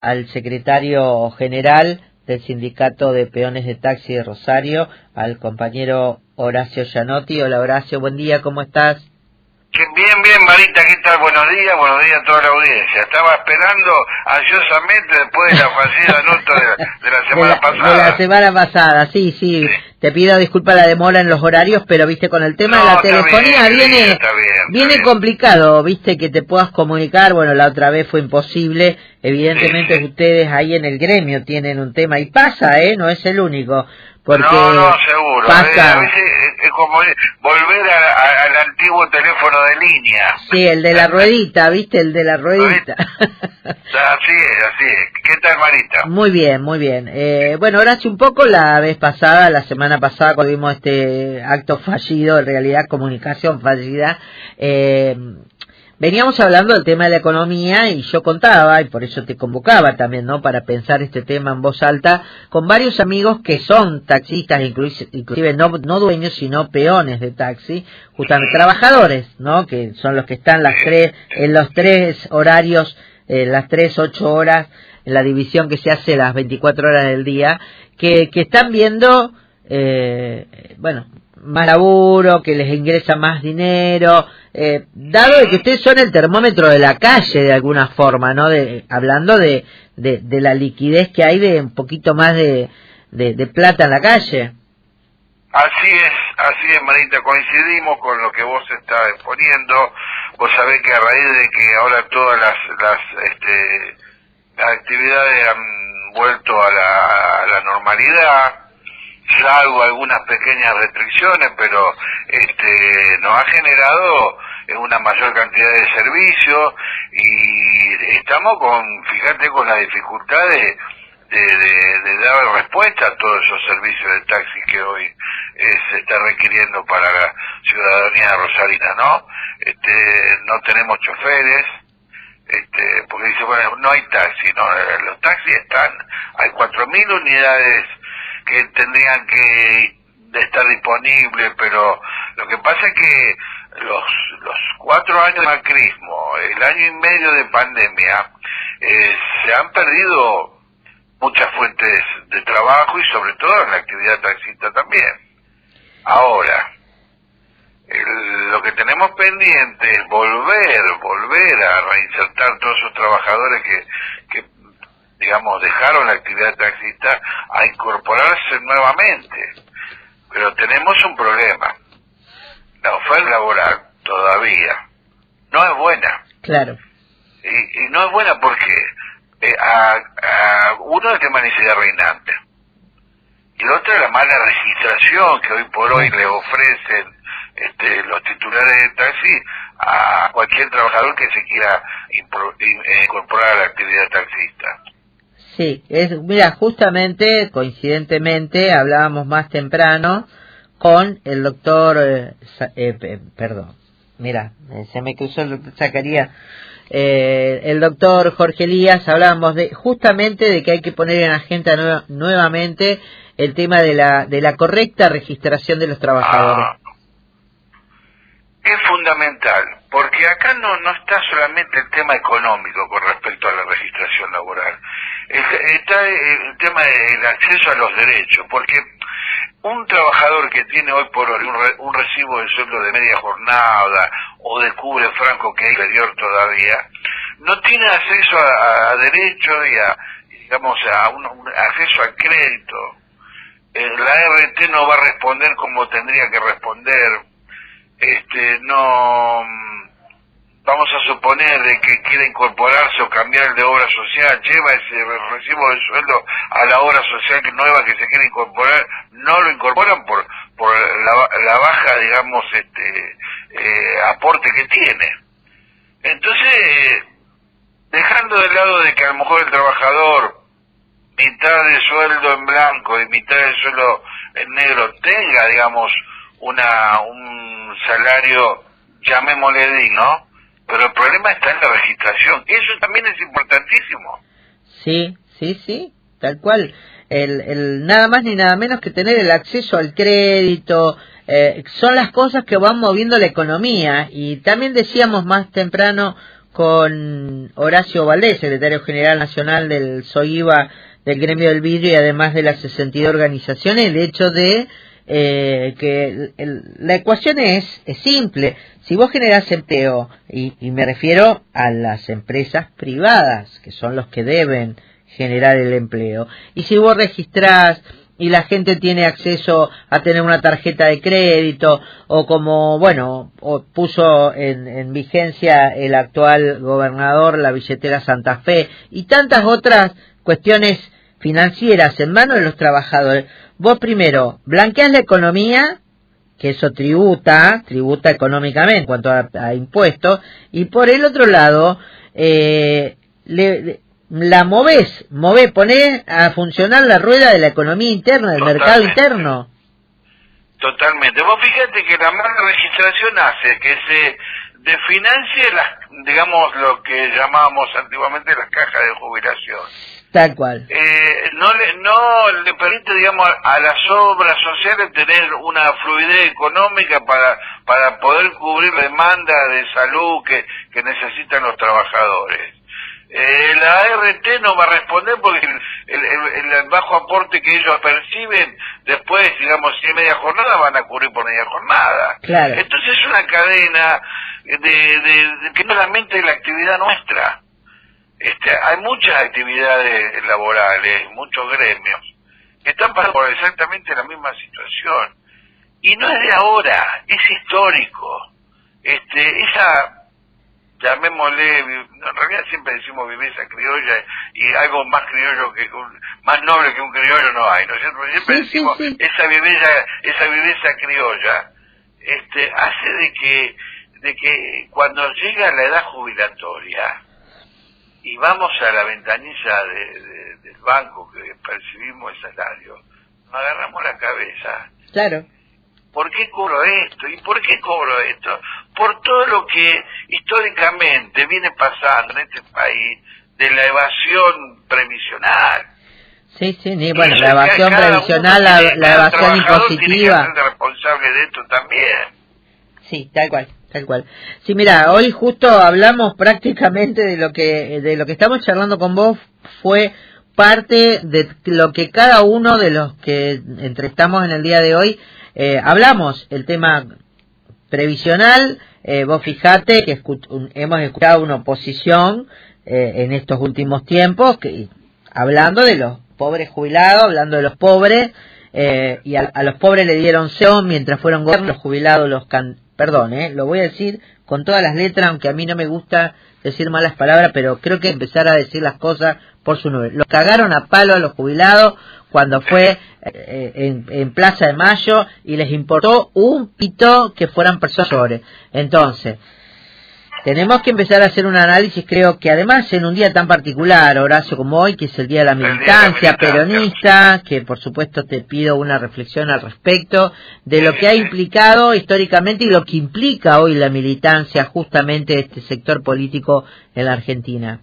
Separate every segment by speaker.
Speaker 1: al secretario general del Sindicato de Peones de Taxi de Rosario, al compañero Horacio Gianotti. Hola Horacio, buen día, ¿cómo estás?
Speaker 2: Bien, Marita, ¿qué tal? Buenos días a toda la audiencia. Estaba esperando ansiosamente después de la fallida nota de la semana pasada.
Speaker 1: De la semana pasada, sí. Te pido disculpas la demora en los horarios, pero viste, con el tema de la telefonía viene complicado, viste, que te puedas comunicar. Bueno, la otra vez fue imposible. Evidentemente que ustedes ahí en el gremio tienen un tema, y pasa, no es el único. Porque
Speaker 2: no, seguro.
Speaker 1: Pasa...
Speaker 2: A veces es como volver al antiguo teléfono de línea.
Speaker 1: Sí, el de la ruedita, ¿viste? El de la ruedita.
Speaker 2: Así es. ¿Qué tal, Marita?
Speaker 1: Muy bien. Bueno, Horacio, un poco la semana pasada, cuando vimos este acto fallido, en realidad comunicación fallida, veníamos hablando del tema de la economía y yo contaba, y por eso te convocaba también, ¿no?, para pensar este tema en voz alta, con varios amigos que son taxistas, inclusive no dueños, sino peones de taxi, justamente trabajadores, ¿no?, que son los que están en los tres horarios, las 8 horas, en la división que se hace las 24 horas del día, que están viendo, más laburo, que les ingresa más dinero, dado de que ustedes son el termómetro de la calle de alguna forma, ¿no? Hablando de la liquidez que hay, de un poquito más de plata en la calle.
Speaker 2: Así es, Marita, coincidimos con lo que vos estás exponiendo. Vos sabés que a raíz de que ahora todas las actividades han vuelto a la normalidad, salvo algunas pequeñas restricciones, pero nos ha generado una mayor cantidad de servicios, y estamos fíjate, con la dificultad de dar respuesta a todos esos servicios de taxi que hoy se está requiriendo para la ciudadanía rosarina, ¿no? No tenemos choferes, porque dice, bueno, no hay taxi, no, los taxis hay 4.000 unidades que tendrían que estar disponibles, pero lo que pasa es que los 4 años de macrismo, el año y medio de pandemia, se han perdido muchas fuentes de trabajo, y sobre todo en la actividad taxista también. Ahora, lo que tenemos pendiente es volver a reinsertar todos esos trabajadores que digamos, dejaron la actividad taxista, a incorporarse nuevamente. Pero tenemos un problema. La oferta laboral todavía no es buena.
Speaker 1: Claro.
Speaker 2: Y no es buena porque uno es el tema de necesidad reinante, y el otro es la mala registración que hoy por hoy le ofrecen los titulares de taxi a cualquier trabajador que se quiera incorporar a la actividad taxista.
Speaker 1: Sí, mira, justamente, coincidentemente, hablábamos más temprano con el doctor, se me cruzó el doctor Zacarías, el doctor Jorge Elías. Hablábamos justamente de que hay que poner en agenda nuevamente el tema de la correcta registración de los trabajadores.
Speaker 2: Es fundamental, porque acá no está solamente el tema económico con respecto a la registración laboral, está el tema del acceso a los derechos, porque un trabajador que tiene hoy por hoy un recibo de sueldo de media jornada o de cubre franco, que es inferior todavía, no tiene acceso a derechos y a un acceso al crédito. La RT no va a responder como tendría que responder. No, vamos a suponer de que quiere incorporarse o cambiar el de obra social, lleva ese recibo de sueldo a la obra social nueva que se quiere incorporar, no lo incorporan por la baja, digamos, aporte que tiene. Entonces, dejando de lado de que a lo mejor el trabajador mitad de sueldo en blanco y mitad de sueldo en negro tenga, digamos, un salario, llamémosle digno, pero el problema está en la registración. Eso también es importantísimo.
Speaker 1: Sí, tal cual. El nada más ni nada menos que tener el acceso al crédito, son las cosas que van moviendo la economía. Y también decíamos más temprano con Horacio Valdés, secretario general nacional del SOIVA, del gremio del vidrio, y además de las 62 organizaciones, el hecho de que la ecuación es simple. Si vos generás empleo, y me refiero a las empresas privadas, que son los que deben generar el empleo, y si vos registrás y la gente tiene acceso a tener una tarjeta de crédito, o como, bueno, o puso en vigencia el actual gobernador la billetera Santa Fe, y tantas otras cuestiones financieras en manos de los trabajadores, vos primero blanqueás la economía, que eso tributa económicamente en cuanto a impuestos, y por el otro lado, la ponés a funcionar la rueda de la economía interna, del mercado interno.
Speaker 2: Totalmente. Vos fíjate que la mala registración hace que se desfinancie digamos, lo que llamábamos antiguamente las cajas de jubilación.
Speaker 1: Tal cual.
Speaker 2: No le permite, digamos, a las obras sociales tener una fluidez económica para poder cubrir la demanda de salud que necesitan los trabajadores. La ART no va a responder porque el bajo aporte que ellos perciben, después, digamos, si es media jornada, van a cubrir por media jornada.
Speaker 1: Claro.
Speaker 2: Entonces es una cadena de que no solamente es la actividad nuestra. Hay muchas actividades laborales, muchos gremios, que están pasando por exactamente la misma situación. Y no es de ahora, es histórico. Llamémosle, en realidad siempre decimos viveza criolla, y algo más criollo más noble que un criollo no hay, ¿no es cierto? Siempre decimos, sí. Esa viveza criolla, hace de que cuando llega la edad jubilatoria, y vamos a la ventanilla del banco que percibimos el salario, nos agarramos la cabeza.
Speaker 1: Claro.
Speaker 2: ¿Por qué cobro esto? ¿Y por qué cobro esto? Por todo lo que históricamente viene pasando en este país de la evasión previsional.
Speaker 1: Sí, bueno, la evasión previsional, la evasión impositiva.
Speaker 2: Tiene que ser responsable de esto también.
Speaker 1: Sí, tal cual. Sí, mira, hoy justo hablamos prácticamente de lo que estamos charlando con vos, fue parte de lo que cada uno de los que entrevistamos en el día de hoy hablamos, el tema previsional. Vos fijate que hemos escuchado una oposición en estos últimos tiempos hablando de los pobres jubilados, hablando de los pobres, y a los pobres le dieron cero mientras fueron gobiernos, los jubilados lo voy a decir con todas las letras, aunque a mí no me gusta decir malas palabras, pero creo que empezar a decir las cosas por su nombre. Los cagaron a palo a los jubilados cuando fue en Plaza de Mayo, y les importó un pito que fueran personas mayores. Entonces, tenemos que empezar a hacer un análisis, creo que además en un día tan particular, Horacio, como hoy, que es el Día de la Militancia Peronista, que por supuesto te pido una reflexión al respecto de lo que ha implicado históricamente y lo que implica hoy la militancia justamente de este sector político en la Argentina.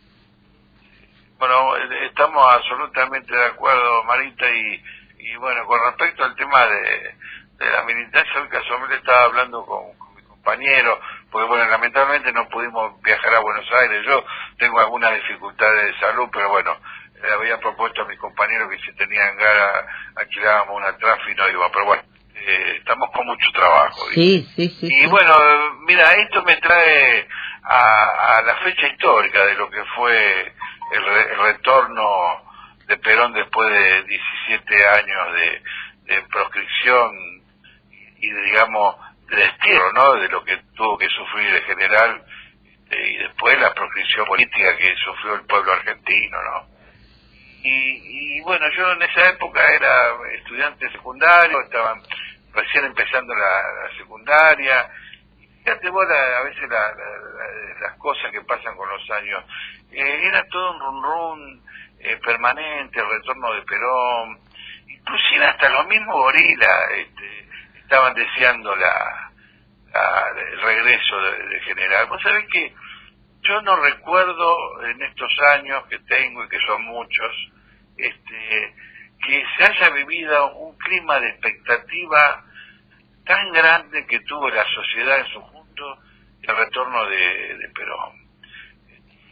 Speaker 2: Bueno, estamos absolutamente de acuerdo, Marita, y bueno, con respecto al tema de la militancia, hoy casualmente estaba hablando con mi compañero, porque bueno, lamentablemente no pudimos viajar a Buenos Aires. Yo tengo algunas dificultades de salud, pero bueno, le había propuesto a mis compañeros que si tenían ganas alquilábamos una Trafi y no iba, pero bueno, estamos con mucho trabajo.
Speaker 1: Sí.
Speaker 2: Y bueno, mira, esto me trae a la fecha histórica de lo que fue el retorno de Perón después de 17 años de proscripción y digamos de destierro, ¿no? De lo que tuvo que sufrir el general, y después la proscripción política que sufrió el pueblo argentino, ¿no? Y bueno, yo en esa época era estudiante secundario, estaban recién empezando la secundaria. Fíjate vos a veces las cosas que pasan con los años. Era todo un run permanente, el retorno de Perón, inclusive hasta los mismos gorilas estaban deseando el regreso de general. Vos sabés que yo no recuerdo en estos años que tengo, y que son muchos, que se haya vivido un clima de expectativa tan grande que tuvo la sociedad en su conjunto el retorno de Perón.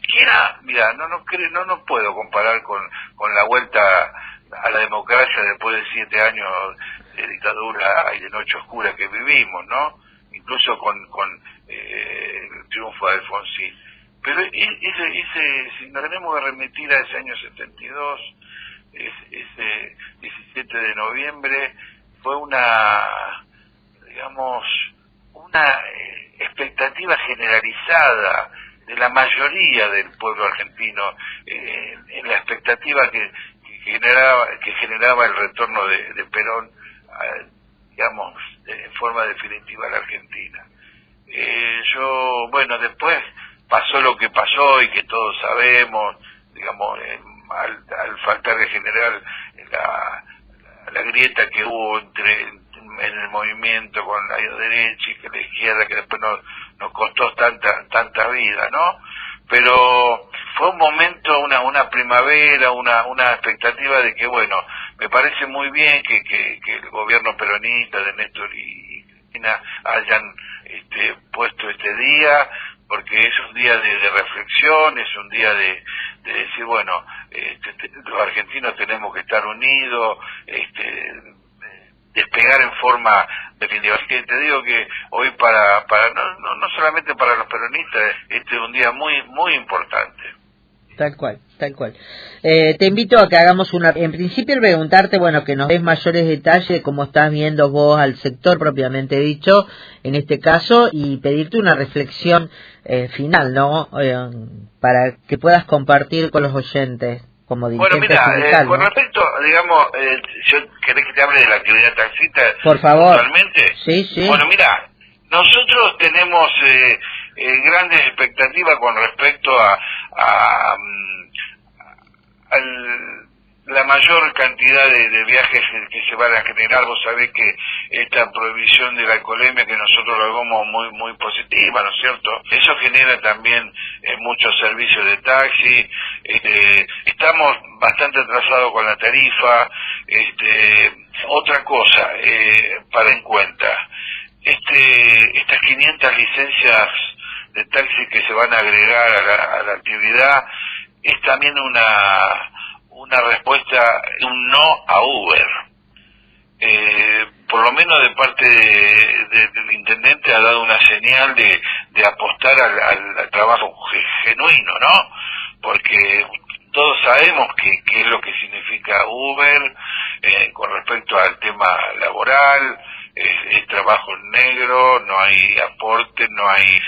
Speaker 2: siquiera, mira, no puedo comparar con la vuelta a la democracia después de 7 años de dictadura y de noche oscura que vivimos, ¿no? Incluso con el triunfo de Alfonsín. Pero si nos tenemos que remitir a ese año 72, ese 17 de noviembre, fue una expectativa generalizada de la mayoría del pueblo argentino, en la expectativa que generaba el retorno de Perón, en forma definitiva a la Argentina. Después pasó lo que pasó y que todos sabemos, al faltar de generar la grieta que hubo en el movimiento con la derecha y que la izquierda, que después nos costó tanta vida, ¿no? Pero fue un momento, una primavera, una expectativa de que, me parece muy bien que el gobierno peronista de Néstor y Cristina hayan puesto este día, porque es un día de reflexión, es un día de decir, los argentinos tenemos que estar unidos, despegar en forma definitiva. Así que te digo que hoy no solamente para los peronistas, este es un día muy, muy importante.
Speaker 1: Tal cual. Te invito a que hagamos en principio preguntarte, que nos des mayores detalles de cómo estás viendo vos al sector propiamente dicho, en este caso, y pedirte una reflexión final, ¿no? Para que puedas compartir con los oyentes. Como dirigente sindical,
Speaker 2: con respecto, yo querés que te hable de la actividad taxista.
Speaker 1: Por favor.
Speaker 2: Actualmente.
Speaker 1: Sí.
Speaker 2: Nosotros tenemos grandes expectativas con respecto a la mayor cantidad de viajes que se van a generar. Vos sabés que esta prohibición de la alcoholemia, que nosotros lo vemos muy, muy positiva, ¿no es cierto? Eso genera también muchos servicios de taxi. Estamos bastante atrasados con la tarifa. Otra cosa para en cuenta, estas 500 licencias de taxi que se van a agregar a la actividad es también una respuesta, un no a Uber. Por lo menos de parte del intendente ha dado una señal de apostar al trabajo genuino, ¿no? Porque todos sabemos qué es lo que significa Uber con respecto al tema laboral. Es trabajo en negro, no hay aporte, no hay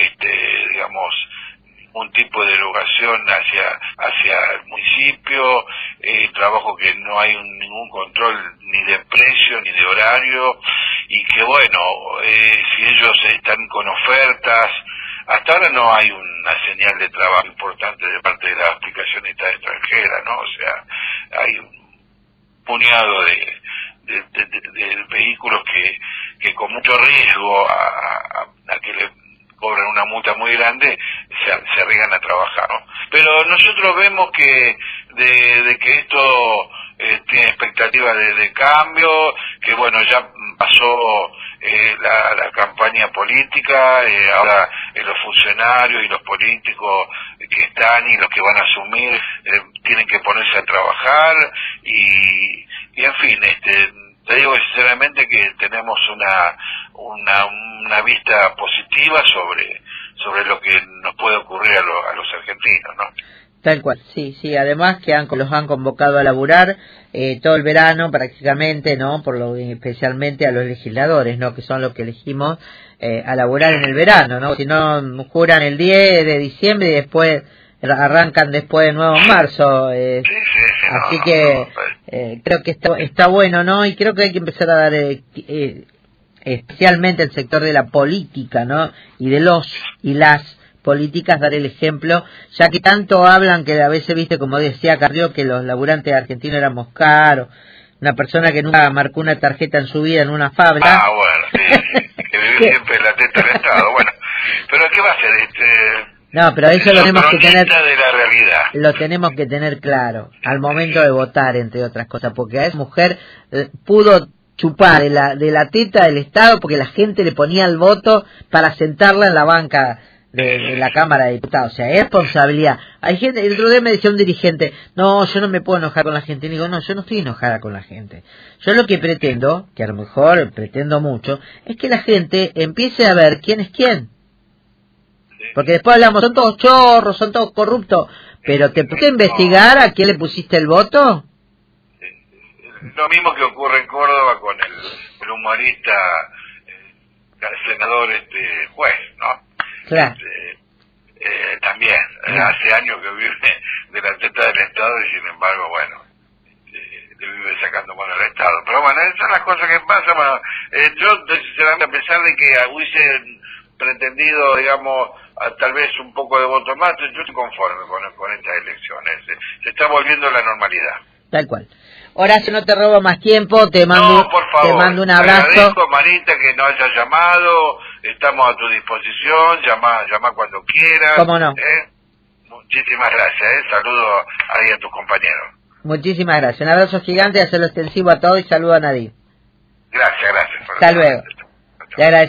Speaker 2: un tipo de erogación hacia el municipio, trabajo que no hay ningún control ni de precio ni de horario, y que si ellos están con ofertas, hasta ahora no hay una señal de trabajo importante de parte de la aplicación extranjera, ¿no? O sea, hay un puñado de vehículos que con mucho riesgo a que le cobran una multa muy grande se arriesgan a trabajar, ¿no? Pero nosotros vemos que de que esto tiene expectativas de cambio, que ya pasó la campaña política, ahora los funcionarios y los políticos que están y los que van a asumir tienen que ponerse a trabajar y en fin, te digo sinceramente que tenemos una vista positiva sobre lo que nos puede ocurrir a los argentinos, ¿no?
Speaker 1: Tal cual, sí, además que los han convocado a laburar todo el verano prácticamente, ¿no? Especialmente a los legisladores, ¿no? Que son los que elegimos a laburar en el verano, ¿no? Si no, juran el 10 de diciembre y después arrancan después de nuevo en marzo. Así que creo que está bueno, ¿no? Y creo que hay que empezar a dar especialmente el sector de la política, ¿no? Y de los y las políticas, dar el ejemplo, ya que tanto hablan que a veces, viste, como decía Carrió, que los laburantes argentinos éramos caros, una persona que nunca marcó una tarjeta en su vida en una fábrica.
Speaker 2: Que vive siempre en la teta del Estado, pero ¿qué va a hacer?
Speaker 1: No, pero eso lo tenemos que tener,
Speaker 2: de la realidad.
Speaker 1: Lo tenemos que tener claro al momento de votar, entre otras cosas, porque a esa mujer pudo chupar de la teta del Estado porque la gente le ponía el voto para sentarla en la banca de la Cámara de Diputados. O sea, es responsabilidad. Hay gente, el otro día me decía un dirigente, no, yo no me puedo enojar con la gente. Y digo, no, yo no estoy enojada con la gente. Yo lo que pretendo, que a lo mejor pretendo mucho, es que la gente empiece a ver quién es quién. Porque después hablamos, son todos chorros, son todos corruptos. Pero ¿te pusiste a investigar a quién le pusiste el voto?
Speaker 2: Lo mismo que ocurre en Córdoba con el humorista, el senador juez, ¿no?
Speaker 1: Claro.
Speaker 2: También, hace años que vive de la teta del Estado y sin embargo, bueno, le vive sacando mano al Estado. Pero bueno, esas son las cosas que pasan. Bueno, yo, sinceramente, a pesar de que hubiese pretendido, digamos, tal vez un poco de voto más, yo estoy conforme con estas elecciones. Se está volviendo a la normalidad.
Speaker 1: Tal cual. Horacio, no te robo más tiempo, te mando,
Speaker 2: no, por favor,
Speaker 1: te mando un abrazo.
Speaker 2: Te agradezco, Marita, que nos hayas llamado, estamos a tu disposición, llama cuando quieras.
Speaker 1: ¿Cómo no?
Speaker 2: Muchísimas gracias, saludo ahí a tus compañeros.
Speaker 1: Muchísimas gracias, un abrazo gigante, hacerlo extensivo a todos y saludo a Nadir.
Speaker 2: Gracias.
Speaker 1: Hasta luego. Te agradezco.